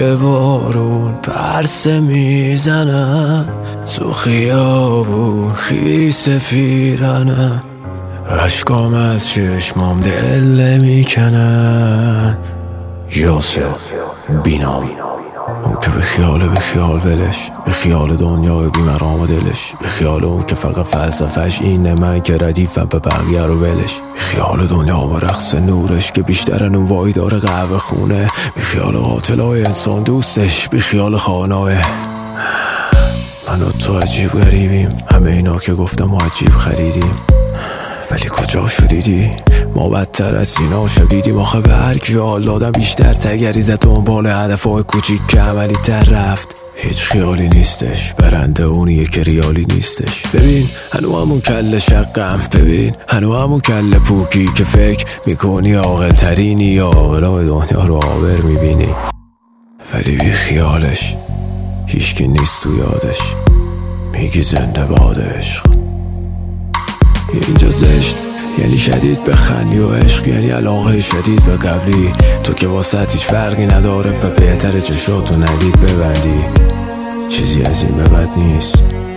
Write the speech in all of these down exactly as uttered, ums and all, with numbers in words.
زیر بارون پرسه میزنم، تو خیابون خیس پیرنم، اشکام از چشمام دل میکنن. یاسر بینام، اون که به خیال به خیال ولش، به خیال دنیای بی مرام دلش، به خیال اون که فقط فلسفهش اینه من که ردیفم به بقیه رو ولش، به خیال دنیا و رقص نورش که بیشتر نوایی داره قهوه خونه، به خیال قاتلای انسان دوستش، به خیال خانای من و تو عجیب غریبیم، همه اینا که گفتم ما عجیب خریدیم، ولی کجا شدیدی؟ ما بدتر از اینا شدیدیم. آخه به هر کی حال دادم بیشتر تگری زد دنبال هدفهای کوچیک که عملی تر رفت. هیچ خیالی نیستش، برنده اونیه که ریالی نیستش. ببین هنو همون کل شقم، ببین هنو همون کل پوکی که فکر میکنی عاقل ترینی یا عاقلای دنیا رو آور میبینی، ولی بی خیالش هیچکی نیست تو یادش. میگی زنده باد عشق، اینجا زشت یعنی شدید بخندی و عشق یعنی علاقه شدید به قبلی، تو که واسط هیچ فرقی نداره به بهتر چشاتو ندید ببندی. چیزی از این به بد نیست،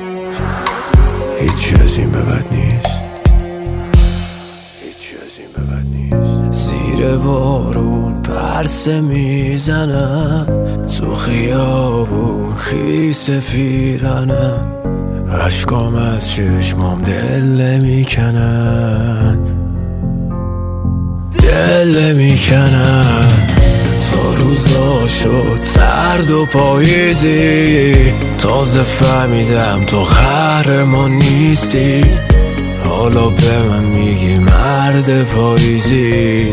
هیچی از این به بد نیست، هیچی از این به بد نیست. زیر بارون پرسه میزنم، تو خیابون خیس پیرنم، اشکام از چشمام دل میکنن، دل میکنن. تا روزا شد سرد و پاییزی، تازه فهمیدم تو قهرمان نیستی، حالا به من میگی مرد پاییزی،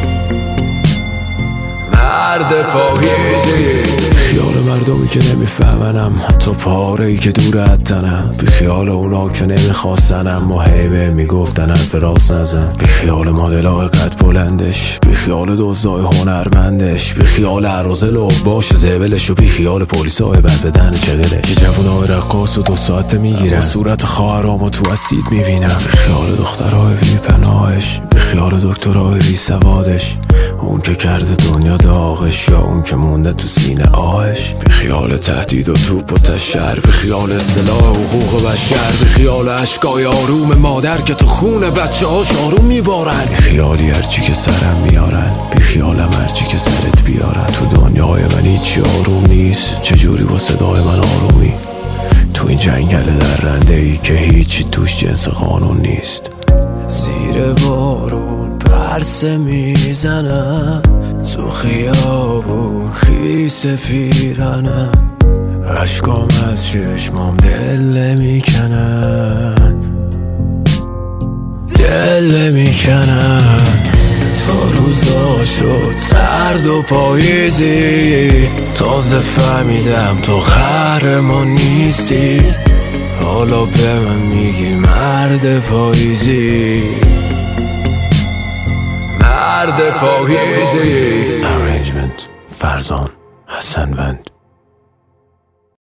مرد پاییزی. خیال مردمی که نمیفهمنم، حتی پاره‌ای که دور حدنم، بی خیال اونا که نمیخواستنم و هیبه میگفتن حرف راست نزن، بی خیال مدلای قد بلندش، بی خیال دوزای هنرمندش، بی خیال عرازل و باش زبلش، و بی خیال پولیسای بد بدن چگلش. یه جوونای رقاص و دو ساعته میگیرن، صورت خواهرامو تو اسید میبینم، بی خیال دخترای بی پناهش، بی خیال دکترای بی سوادش، اون که کرده دنیا داغش یا اون که مونده تو سینه آهش، بی خیال تهدید و توپ و تشر، بی خیال اصطلاح حقوق بشر، بی خیال اشکای آروم مادر که تو خون بچه هاش آروم میبارن، بی خیالی هرچی که سرم میارن، بی خیالم هرچی که سرت بیارن. تو دنیای من هیچی آروم نیست، چجوری با صدای من آرومی تو این جنگل درنده ای که هیچی توش جنس قانون نیست. زیر بارون پرسه میزنم، تو خیابون خیس پیرنم، اشکام از چشمام دل میکنن، دل میکنن. تا روزا شد سرد و پاییزی، تازه فهمیدم تو قهرمان نیستی، حالا به من میگی مرد پاییزی، مرد پاییزی. Arrangement فرزان حسنوند.